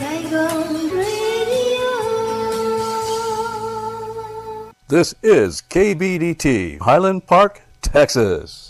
Saigon Radio. This is KBDT, Highland Park, Texas.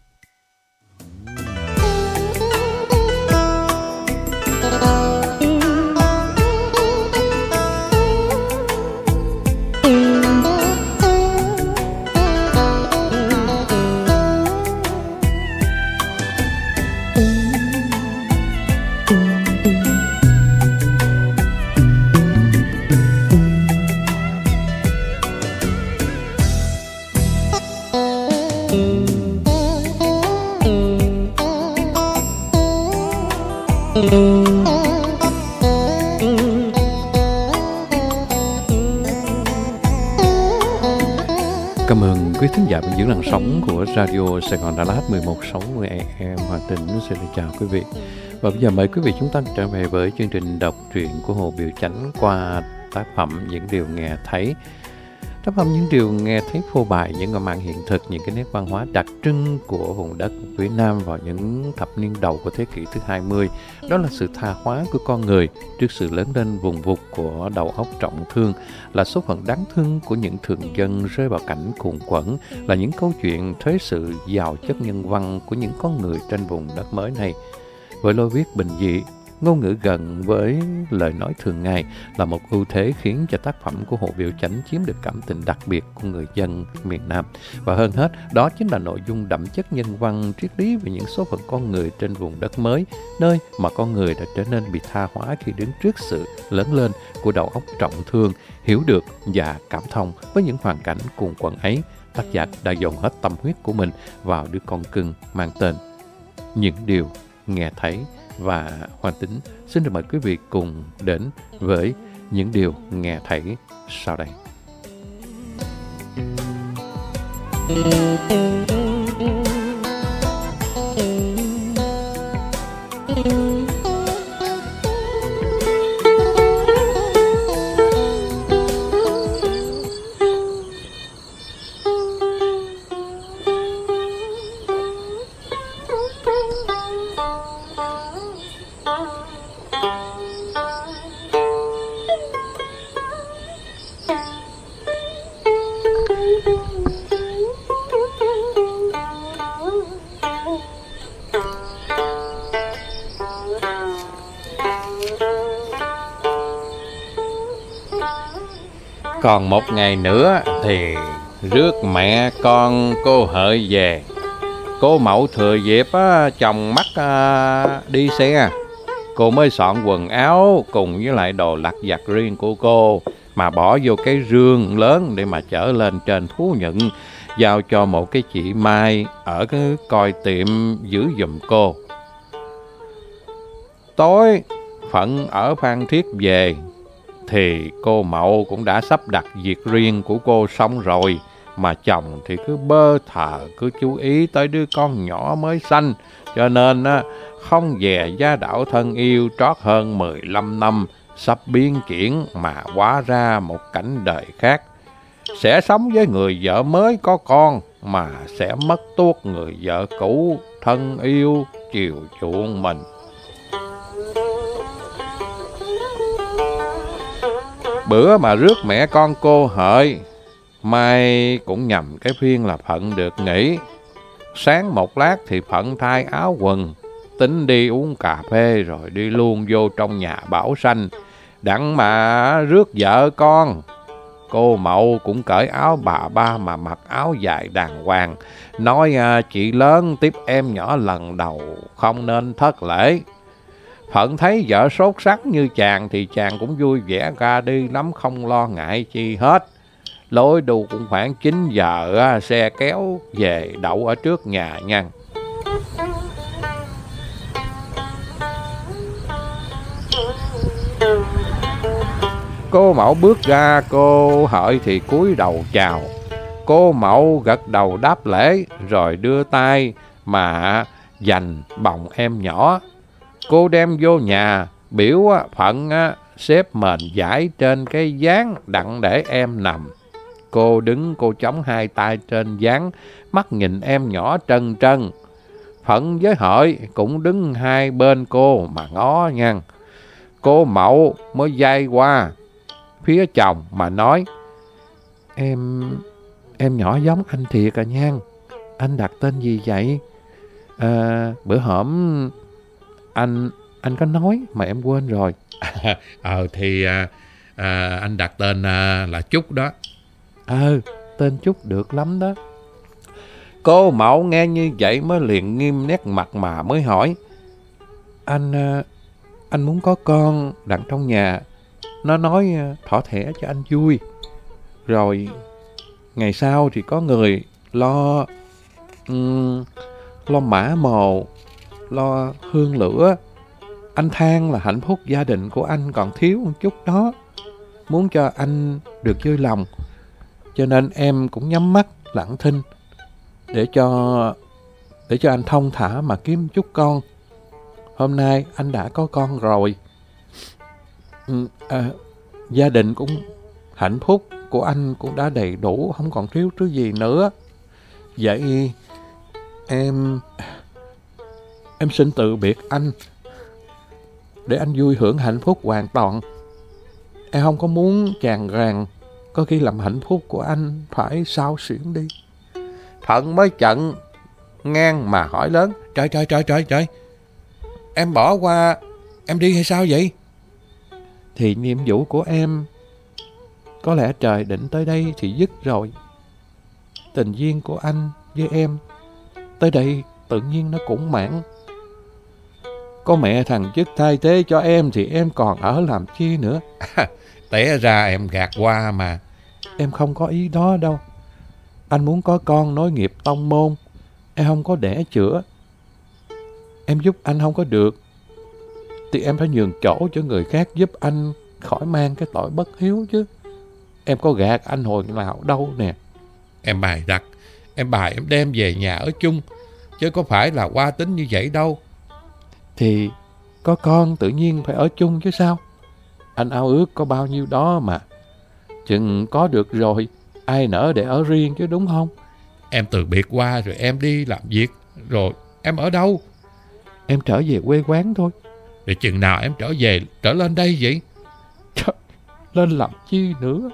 Cảm ơn quý thính giả bên những làn sóng của Radio Sài Gòn Đà Lạt 1160 AM. Hòa Tĩnh xin chào quý vị. Và bây giờ mời quý vị chúng ta trở về với chương trình đọc truyện của Hồ Biểu Chánh qua tác phẩm Những Điều Nghe Thấy. Tác phẩm Những Điều Nghe Thấy phô bày những ngôi mạng hiện thực, những cái nét văn hóa đặc trưng của vùng đất phía Nam vào những thập niên đầu của thế kỷ thứ 20. Đó là sự tha hóa của con người trước sự lớn lên vùng vụt của đầu óc trọng thương, là số phận đáng thương của những thường dân rơi vào cảnh cuồng quẫn, là những câu chuyện thế sự giàu chất nhân văn của những con người trên vùng đất mới này. Với lối viết bình dị, ngôn ngữ gần với lời nói thường ngày là một ưu thế khiến cho tác phẩm của Hồ Biểu Chánh chiếm được cảm tình đặc biệt của người dân miền Nam. Và hơn hết, đó chính là nội dung đậm chất nhân văn, triết lý về những số phận con người trên vùng đất mới, nơi mà con người đã trở nên bị tha hóa khi đứng trước sự lớn lên của đầu óc trọng thương, hiểu được và cảm thông với những hoàn cảnh cuồng quẫn ấy. Tác giả đã dồn hết tâm huyết của mình vào đứa con cưng mang tên Những Điều Nghe Thấy. Và Hoàng Tính xin được mời quý vị cùng đến với Những Điều Nghe Thấy sau đây. Còn một ngày nữa thì rước mẹ con cô Hợi về. Cô Mậu thừa dịp chồng mắt đi xe, cô mới soạn quần áo cùng với lại đồ lặt vặt riêng của cô mà bỏ vô cái rương lớn để mà chở lên trên Phú Nhuận, giao cho một cái chị Mai ở cái coi tiệm giữ giùm cô. Tối Phận ở Phan Thiết về thì cô Mậu cũng đã sắp đặt việc riêng của cô xong rồi, mà chồng thì cứ bơ thờ, cứ chú ý tới đứa con nhỏ mới sanh, cho nên không dè gia đạo thân yêu trót hơn 15 năm, sắp biến chuyển mà hóa ra một cảnh đời khác. Sẽ sống với người vợ mới có con, mà sẽ mất tuốt người vợ cũ thân yêu chiều chuộng mình. Bữa mà rước mẹ con cô Hợi, Mai cũng nhầm cái phiên là Phận được nghỉ. Sáng một lát thì Phận thay áo quần, tính đi uống cà phê rồi đi luôn vô trong nhà Bảo Sanh, đặng mà rước vợ con. Cô Mậu cũng cởi áo bà ba mà mặc áo dài đàng hoàng, nói chị lớn tiếp em nhỏ lần đầu không nên thất lễ. Phận thấy vợ sốt sắng như chàng thì chàng cũng vui vẻ ra đi lắm, không lo ngại chi hết. Lối đu cũng khoảng 9 giờ, xe kéo về đậu ở trước nhà nha. Cô Mậu bước ra, cô Hợi thì cúi đầu chào. Cô Mậu gật đầu đáp lễ rồi đưa tay mà dành bồng em nhỏ. Cô đem vô nhà, biểu Phận xếp mền vải trên cái ván đặng để em nằm. Cô đứng cô chống hai tay trên ván, mắt nhìn em nhỏ trân trân. Phận với Hợi cũng đứng hai bên cô mà ngó nha. Cô Mậu mới dây qua phía chồng mà nói: Em nhỏ giống anh thiệt à nha. Anh đặt tên gì vậy? Bữa hổm anh có nói mà em quên rồi. Anh đặt tên là Trúc đó. Tên Trúc được lắm đó. Cô Mậu nghe như vậy mới liền nghiêm nét mặt mà mới hỏi: Anh muốn có con đặng trong nhà nó nói thỏ thẻ cho anh vui. Rồi ngày sau thì có người lo mã mồ, lo hương lửa. Anh than là hạnh phúc gia đình của anh còn thiếu một chút đó, muốn cho anh được vui lòng. Cho nên em cũng nhắm mắt lặng thinh để cho anh thông thả mà kiếm chút con. Hôm nay anh đã có con rồi. Gia đình cũng hạnh phúc của anh cũng đã đầy đủ, không còn thiếu thứ gì nữa. Vậy em xin từ biệt anh để anh vui hưởng hạnh phúc hoàn toàn. Em không có muốn chàng ràng, có khi làm hạnh phúc của anh phải xao xuyển đi. Thận mới chận ngang mà hỏi lớn: Trời, em bỏ qua em đi hay sao vậy? Thì nhiệm vụ của em có lẽ trời định tới đây thì dứt rồi. Tình duyên của anh với em tới đây tự nhiên nó cũng mãn. Có mẹ thằng chức thay thế cho em thì em còn ở làm chi nữa. Té ra em gạt qua mà. Em không có ý đó đâu. Anh muốn có con nối nghiệp tông môn, em không có đẻ chữa. Em giúp anh không có được thì em phải nhường chỗ cho người khác giúp anh khỏi mang cái tội bất hiếu chứ. Em có gạt anh hồi nào đâu nè. Em bài đặt, em đem về nhà ở chung, chứ có phải là qua tính như vậy đâu. Thì có con tự nhiên phải ở chung chứ sao. Anh ao ước có bao nhiêu đó mà. Chừng có được rồi, ai nỡ để ở riêng chứ, đúng không? Em từ biệt qua rồi em đi làm việc, rồi em ở đâu? Em trở về quê quán thôi. Rồi chừng nào em trở lên đây vậy? Trời, lên làm chi nữa?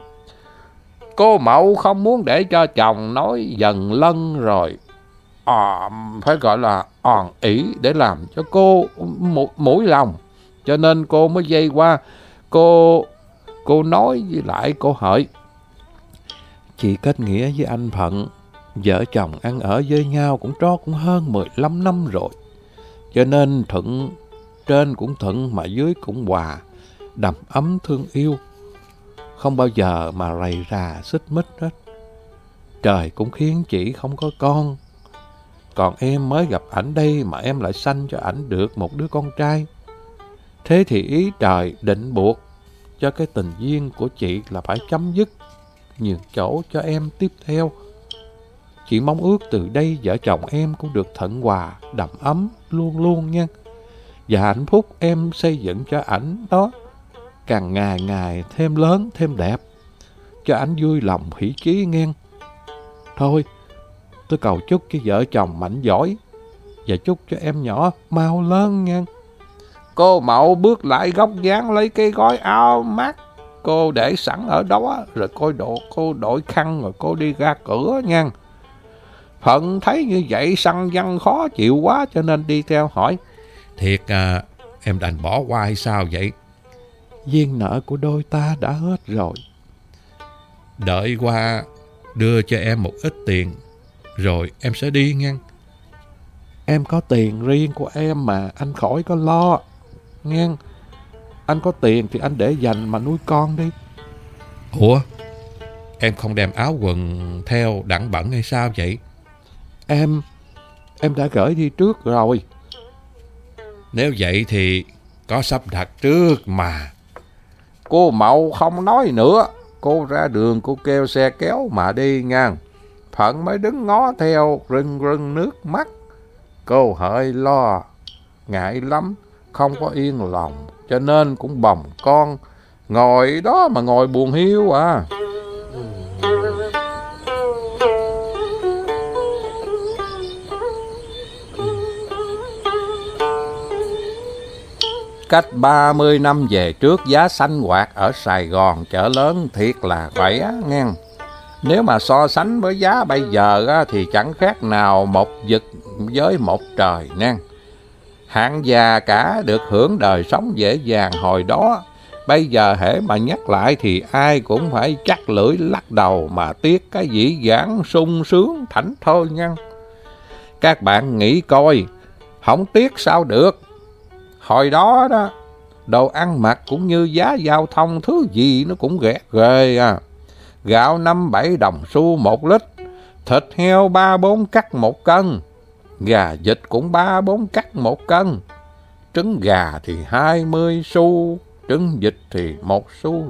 Cô Mậu không muốn để cho chồng nói dần lân rồi phải gọi là òn ỉ để làm cho cô mũi lòng. Cho nên cô mới dây qua. Cô nói với lại cô Hợi: Chị kết nghĩa với anh Phận, vợ chồng ăn ở với nhau cũng hơn 15 năm rồi. Cho nên thuận trên cũng thuận mà dưới cũng hòa, đầm ấm thương yêu, không bao giờ mà rầy rà xích mích hết. Trời cũng khiến chị không có con, còn em mới gặp ảnh đây mà em lại sanh cho ảnh được một đứa con trai. Thế thì ý trời định buộc cho cái tình duyên của chị là phải chấm dứt, nhường chỗ cho em tiếp theo. Chị mong ước từ đây vợ chồng em cũng được thuận hòa, đầm ấm luôn luôn nha. Và hạnh phúc em xây dựng cho ảnh đó càng ngày ngày thêm lớn thêm đẹp, cho ảnh vui lòng hỷ chí nghe. Thôi, tôi cầu chúc cho vợ chồng mạnh giỏi, và chúc cho em nhỏ mau lớn nha. Cô Mậu bước lại góc dáng lấy cái gói áo mát cô để sẵn ở đó, rồi cô đội khăn rồi cô đi ra cửa nha. Phận thấy như vậy săn văn khó chịu quá cho nên đi theo hỏi: Thiệt em đành bỏ qua hay sao vậy? Duyên nợ của đôi ta đã hết rồi. Đợi qua đưa cho em một ít tiền, rồi em sẽ đi nghe. Em có tiền riêng của em mà, anh khỏi có lo nghe. Anh có tiền thì anh để dành mà nuôi con đi. Ủa, em không đem áo quần theo đặng bận hay sao vậy? Em đã gửi đi trước rồi. Nếu vậy thì có sắp đặt trước mà. Cô Mậu không nói nữa. Cô ra đường cô kêu xe kéo mà đi nha. Phận mới đứng ngó theo rưng rưng nước mắt. Cô Hợi lo, ngại lắm, không có yên lòng, cho nên cũng bồng con, ngồi đó mà ngồi buồn hiu à. cách 30 năm về trước, giá xanh quạt ở Sài Gòn chợ lớn thiệt là rẻ nghe. Nếu mà so sánh với giá bây giờ á, thì chẳng khác nào một vực với một trời nè. Hạng già cả được hưởng đời sống dễ dàng hồi đó, bây giờ hễ mà nhắc lại thì ai cũng phải chắc lưỡi lắc đầu mà tiếc cái dĩ vãng sung sướng thảnh thơi nha. Các bạn nghĩ coi, không tiếc sao được. Hồi đó đó, đồ ăn mặc cũng như giá giao thông thứ gì nó cũng rẻ ghê à. Gạo 5-7 đồng xu 1 lít, thịt heo 3-4 cắt 1 cân, gà vịt cũng 3-4 cắt 1 cân, trứng gà thì 20 xu, trứng vịt thì 1,5 xu,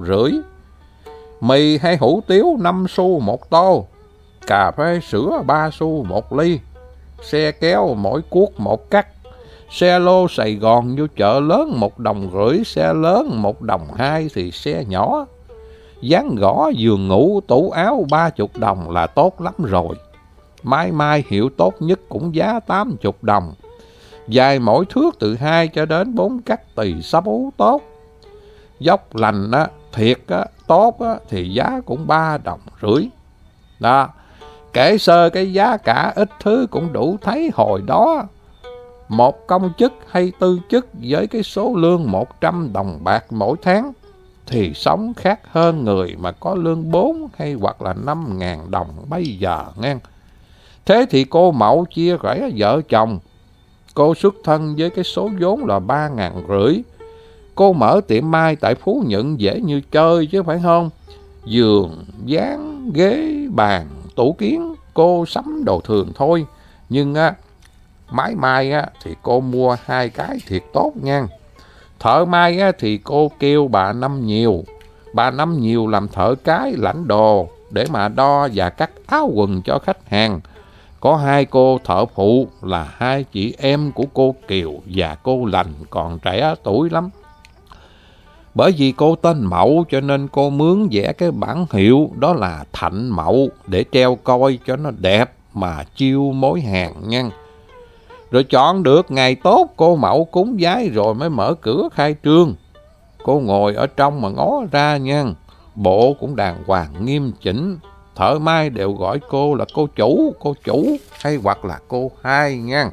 mì hay hủ tiếu 5 xu 1 tô, cà phê sữa 3 xu 1 ly, xe kéo mỗi cuốc 1 cắt, xe lô Sài Gòn vô chợ lớn 1,5 đồng, xe lớn 1,2 đồng thì xe nhỏ. Dán gõ giường ngủ tủ áo 30 đồng là tốt lắm rồi. Mai mai hiệu tốt nhất cũng giá 80 đồng. Dài mỗi thước từ 2 cho đến 4 cắt tùy xấu tốt. Dốc lành á, thiệt á, tốt á, thì giá cũng 3,5 đồng. Đó, kể sơ cái giá cả ít thứ cũng đủ thấy hồi đó. Một công chức hay tư chức với cái số lương 100 đồng bạc mỗi tháng thì sống khác hơn người mà có lương 4 hay hoặc là 5.000 đồng bây giờ nghe. Thế thì cô Mậu chia rẽ vợ chồng. Cô xuất thân với cái số vốn là 3.500. Cô mở tiệm may tại Phú Nhuận dễ như chơi chứ phải không? Giường, dán, ghế, bàn, tủ kiến cô sắm đồ thường thôi. Nhưng á, máy may á, thì cô mua 2 cái thiệt tốt nha. Thợ may á, thì cô kêu bà Năm Nhiều. Bà Năm Nhiều làm thợ cái lãnh đồ để mà đo và cắt áo quần cho khách hàng. Có 2 cô thợ phụ là 2 chị em của cô Kiều và cô Lành còn trẻ tuổi lắm. Bởi vì cô tên Mậu cho nên cô mướn vẽ cái bản hiệu đó là Thạnh Mậu để treo coi cho nó đẹp mà chiêu mối hàng nha. Rồi chọn được ngày tốt cô Mậu cúng vái rồi mới mở cửa khai trương. Cô ngồi ở trong mà ngó ra nha. Bộ cũng đàng hoàng nghiêm chỉnh. Thợ may đều gọi cô là cô chủ hay hoặc là cô hai nha.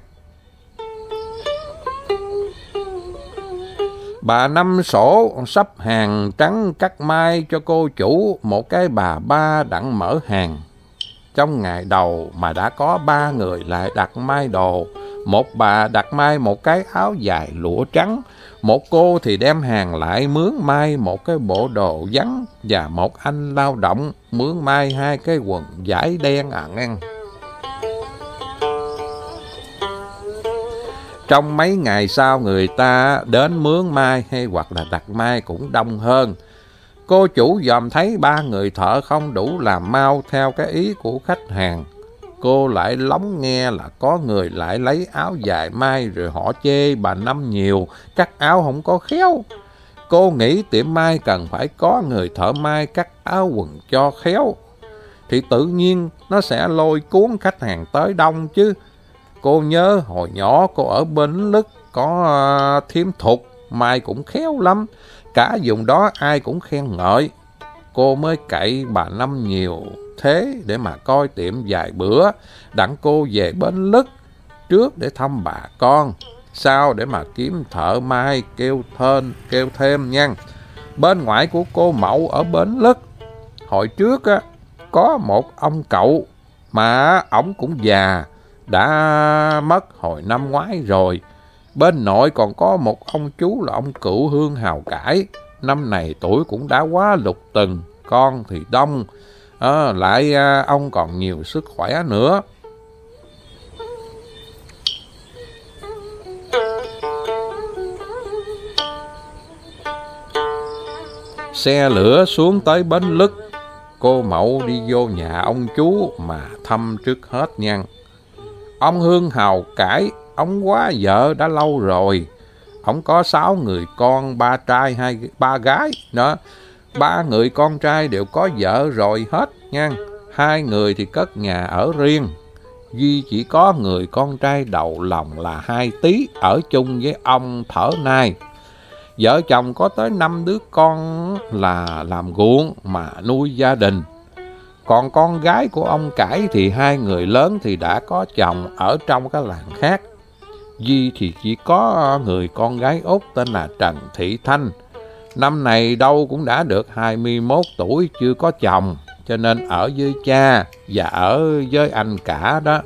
Bà Năm sổ sắp hàng trắng cắt may cho cô chủ, một cái bà ba đặng mở hàng. Trong ngày đầu mà đã có 3 người lại đặt may đồ. Một bà đặt may một cái áo dài lụa trắng, một cô thì đem hàng lại mướn may một cái bộ đồ vắn, và một anh lao động mướn may 2 cái quần vải đen ngang. Trong mấy ngày sau người ta đến mướn may hay hoặc là đặt may cũng đông hơn. Cô chủ dòm thấy 3 người thợ không đủ làm mau theo cái ý của khách hàng. Cô lại lóng nghe là có người lại lấy áo dài may rồi họ chê bà Năm Nhiều cắt áo không có khéo. Cô nghĩ tiệm may cần phải có người thợ may cắt áo quần cho khéo, thì tự nhiên nó sẽ lôi cuốn khách hàng tới đông chứ. Cô nhớ hồi nhỏ cô ở Bến Lức có Thiếm Thục, may cũng khéo lắm, cả vùng đó ai cũng khen ngợi. Cô mới cậy bà Năm Nhiều thế để mà coi tiệm vài bữa, đặng cô về Bến Lức trước để thăm bà con, sau để mà kiếm thợ may kêu thêm nha. Bên ngoại của cô Mậu ở Bến Lức, hồi trước á, có một ông cậu mà ổng cũng già, đã mất hồi năm ngoái rồi. Bên nội còn có một ông chú là ông Cựu Hương Hào Cải, năm này tuổi cũng đã quá lục tuần, con thì đông, lại ông còn nhiều sức khỏe nữa. Xe lửa xuống tới Bến Lức, cô Mậu đi vô nhà ông chú mà thăm trước hết nha. Ông Hương Hào Cải, ông quá vợ đã lâu rồi. Ông có 6 người con, 3 trai 3 gái đó. 3 người con trai đều có vợ rồi hết nha. 2 người thì cất nhà ở riêng. Duy chỉ có người con trai đầu lòng là 2 Tí ở chung với ông Thở Nai. Vợ chồng có tới 5 đứa con là làm ruộng mà nuôi gia đình. Còn con gái của ông Cải thì 2 người lớn thì đã có chồng ở trong cái làng khác. Duy thì chỉ có người con gái út tên là Trần Thị Thanh. Năm này đâu cũng đã được 21 tuổi, chưa có chồng, cho nên ở với cha và ở với anh cả đó.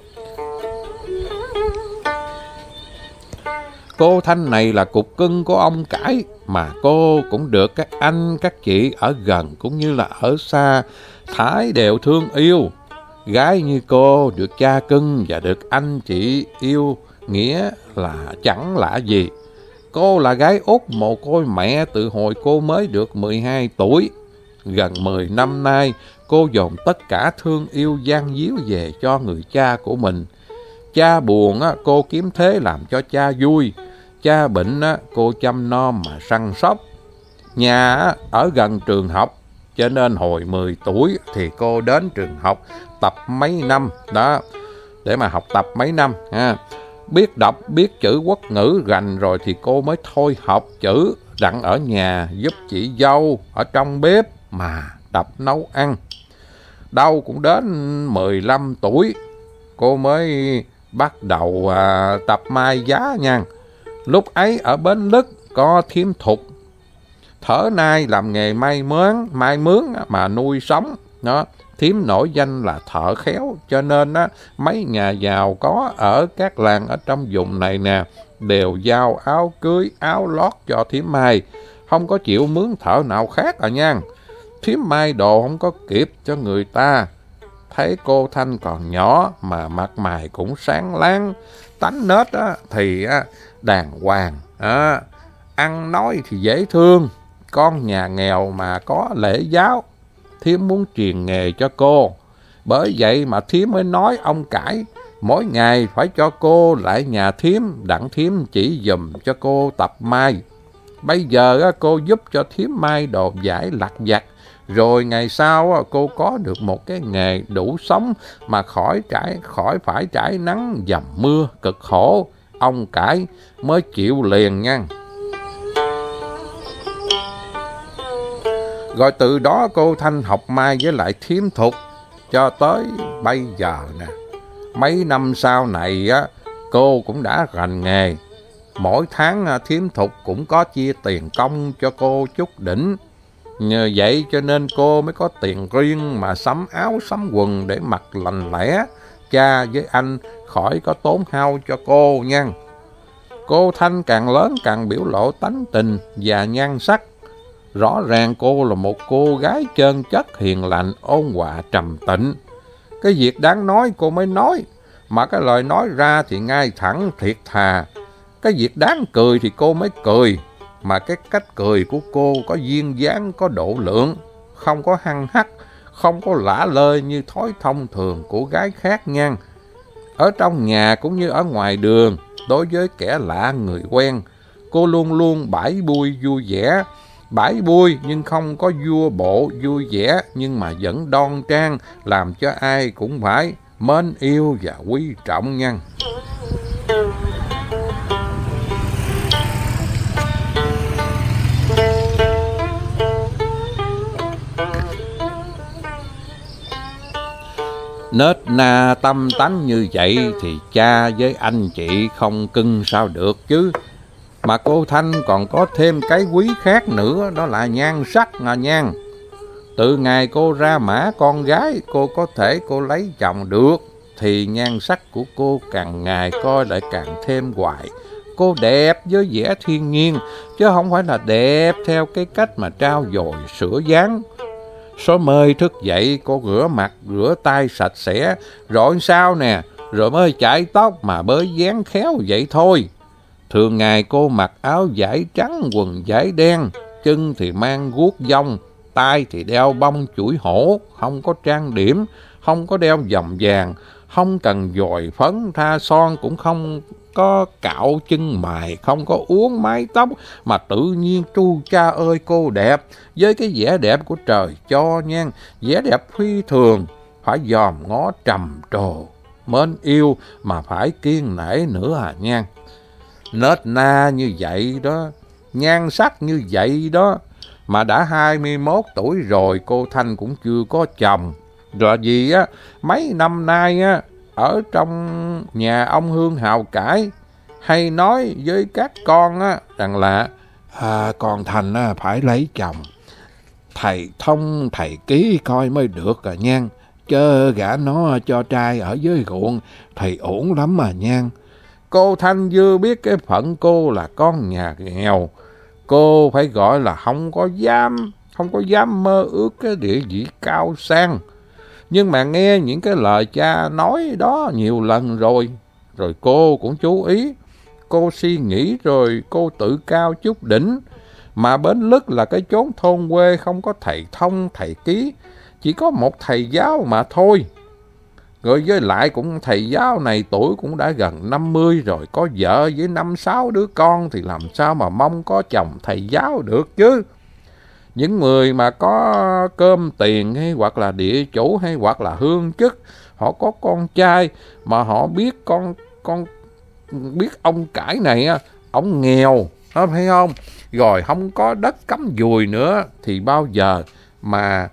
Cô Thanh này là cục cưng của ông Cải, mà cô cũng được các anh, các chị ở gần cũng như là ở xa thái đều thương yêu. Gái như cô được cha cưng và được anh chị yêu nghĩa là chẳng lạ gì. Cô là gái út mồ côi mẹ từ hồi cô mới được 12 tuổi. Gần 10 năm nay, cô dồn tất cả thương yêu dang díu về cho người cha của mình. Cha buồn, cô kiếm thế làm cho cha vui. Cha bệnh, cô chăm nom mà săn sóc. Nhà ở gần trường học, cho nên hồi 10 tuổi thì cô đến trường học tập mấy năm đó, để mà học tập mấy năm ha. Biết đọc, biết chữ quốc ngữ rành rồi thì cô mới thôi học chữ, đặng ở nhà giúp chị dâu ở trong bếp mà tập nấu ăn. Đâu cũng đến 15 tuổi, cô mới bắt đầu tập may giá nha. Lúc ấy ở Bến Lức có thím Thục, thở nay làm nghề may mướn mà nuôi sống đó. Thím nổi danh là thợ khéo, cho nên mấy nhà giàu có ở các làng ở trong vùng này nè đều giao áo cưới, áo lót cho thím may, không có chịu mướn thợ nào khác nha. Thím may đồ không có kịp cho người ta. Thấy cô Thanh còn nhỏ mà mặt mày cũng sáng láng, tánh nết thì đàng hoàng, ăn nói thì dễ thương, con nhà nghèo mà có lễ giáo. Thím muốn truyền nghề cho cô, bởi vậy mà thím mới nói ông Cải mỗi ngày phải cho cô lại nhà thím, đặng thím chỉ giùm cho cô tập may. Bây giờ cô giúp cho thím may đồ vải lặt vặt, rồi ngày sau cô có được một cái nghề đủ sống mà khỏi phải trải nắng dầm mưa cực khổ. Ông Cải mới chịu liền nha. Rồi từ đó cô Thanh học may với lại thím Thục cho tới bây giờ nè. Mấy năm sau này cô cũng đã rành nghề. Mỗi tháng thím Thục cũng có chia tiền công cho cô chút đỉnh. Nhờ vậy cho nên cô mới có tiền riêng mà sắm áo sắm quần để mặc lành lẽ. Cha với anh khỏi có tốn hao cho cô nha. Cô Thanh càng lớn càng biểu lộ tánh tình và nhan sắc. Rõ ràng cô là một cô gái chân chất, hiền lành, ôn hòa, trầm tĩnh. Cái việc đáng nói cô mới nói, mà cái lời nói ra thì ngay thẳng thiệt thà. Cái việc đáng cười thì cô mới cười, mà cái cách cười của cô có duyên dáng, có độ lượng, không có hăng hắc, không có lả lơi như thói thông thường của gái khác nha. Ở trong nhà cũng như ở ngoài đường, đối với kẻ lạ người quen, cô luôn luôn bãi bui vui vẻ. Bãi bui nhưng không có vua bộ vui vẻ, nhưng mà vẫn đoan trang, làm cho ai cũng phải mến yêu và quý trọng nha. Nết na tâm tánh như vậy thì cha với anh chị không cưng sao được chứ. Mà cô Thanh còn có thêm cái quý khác nữa, đó là nhan sắc nhan. Từ ngày cô ra mã con gái, cô có thể cô lấy chồng được, thì nhan sắc của cô càng ngày coi lại càng thêm hoài. Cô đẹp với vẻ thiên nhiên, chứ không phải là đẹp theo cái cách mà trao dồi sửa dáng. Số mơi thức dậy, cô rửa mặt, rửa tay sạch sẽ, rồi sao nè, rồi mới chải tóc mà bới dáng khéo vậy thôi. Thường ngày cô mặc áo vải trắng, quần vải đen, chân thì mang guốc dông, tay thì đeo bông chuỗi hổ, không có trang điểm, không có đeo vòng vàng, không cần dòi phấn tha son, cũng không có cạo chân mày, không có uốn mái tóc, mà tự nhiên tru cha ơi cô đẹp, với cái vẻ đẹp của trời cho nha, vẻ đẹp phi thường, phải dòm ngó trầm trồ, mến yêu mà phải kiêng nể nữa nha. Nết na như vậy đó, nhan sắc như vậy đó. Mà đã 21 tuổi rồi cô Thanh cũng chưa có chồng. Rồi vì á, mấy năm nay á, ở trong nhà ông Hương Hào Cải hay nói với các con á, rằng là con Thanh á, phải lấy chồng. Thầy thông thầy ký coi mới được à nhan. Chớ gả nó cho trai ở dưới ruộng thì ổn lắm mà nhan. Cô Thanh Dư biết cái phận cô là con nhà nghèo. Cô phải gọi là không có dám mơ ước cái địa vị cao sang. Nhưng mà nghe những cái lời cha nói đó nhiều lần rồi cô cũng chú ý. Cô suy nghĩ rồi cô tự cao chút đỉnh. Mà Bến Lức là cái chốn thôn quê không có thầy thông thầy ký, chỉ có một thầy giáo mà thôi. Rồi với lại cũng thầy giáo này tuổi cũng đã gần 50 rồi, có vợ với 5-6 đứa con thì làm sao mà mong có chồng thầy giáo được chứ. Những người mà có cơm tiền hay hoặc là địa chủ hay hoặc là hương chức, họ có con trai mà họ biết biết ông Cải này ông nghèo, phải không? Rồi không có đất cắm dùi nữa thì bao giờ mà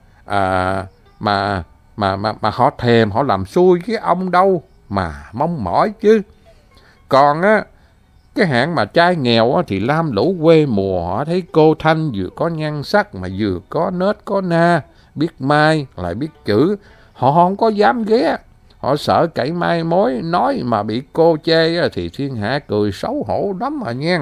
họ thèm, họ làm xui cái ông đâu mà mong mỏi chứ. Còn á, cái hạng mà trai nghèo á, thì lam lũ quê mùa, họ thấy cô Thanh vừa có nhan sắc mà vừa có nết có na, biết mai lại biết chữ, họ không có dám ghé. Họ sợ cậy mai mối, nói mà bị cô chê á, thì thiên hạ cười xấu hổ lắm mà nha.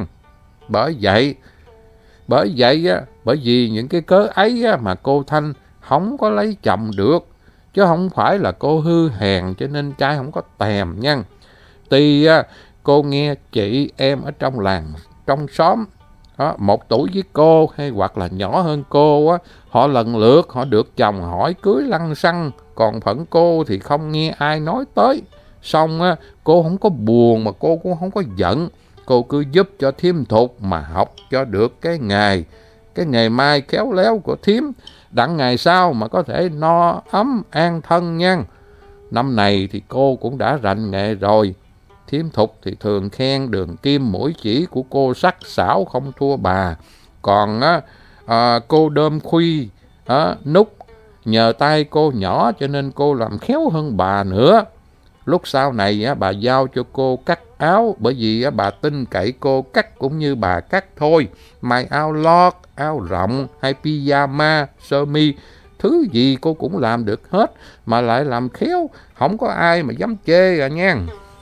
Bởi vì những cái cớ ấy á, mà cô Thanh không có lấy chồng được, chứ không phải là cô hư hèn cho nên trai không có tèm nha. Tuy cô nghe chị em ở trong làng, trong xóm, một tuổi với cô hay hoặc là nhỏ hơn cô, họ lần lượt họ được chồng hỏi cưới lăng xăng, còn phận cô thì không nghe ai nói tới. Xong cô không có buồn mà cô cũng không có giận, cô cứ giúp cho thím Thục mà học cho được cái nghề mai khéo léo của thím, đặng ngày sau mà có thể no ấm an thân nha. Năm này thì cô cũng đã rành nghề rồi. Thím Thục thì thường khen đường kim mũi chỉ của cô sắc sảo không thua bà. Còn cô Đơm Khuy Nút nhờ tay cô nhỏ cho nên cô làm khéo hơn bà nữa. Lúc sau này bà giao cho cô cắt áo, bởi vì bà tin cậy cô cắt cũng như bà cắt thôi. May áo lót, áo rộng hay pyjama, sơ mi, thứ gì cô cũng làm được hết, mà lại làm khéo, không có ai mà dám chê à nha.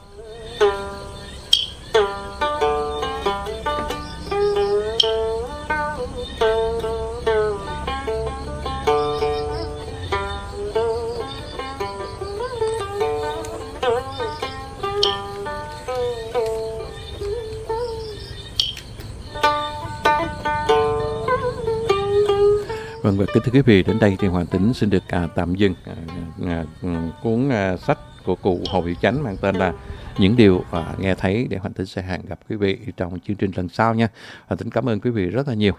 Vâng, và kính thưa quý vị, đến đây thì Hoàng Tính xin được tạm dừng cuốn sách của cụ Hồ Biểu Chánh mang tên là Những Điều Nghe Thấy, để Hoàng Tính sẽ hẹn gặp quý vị trong chương trình lần sau nha. Hoàng Tính cảm ơn quý vị rất là nhiều.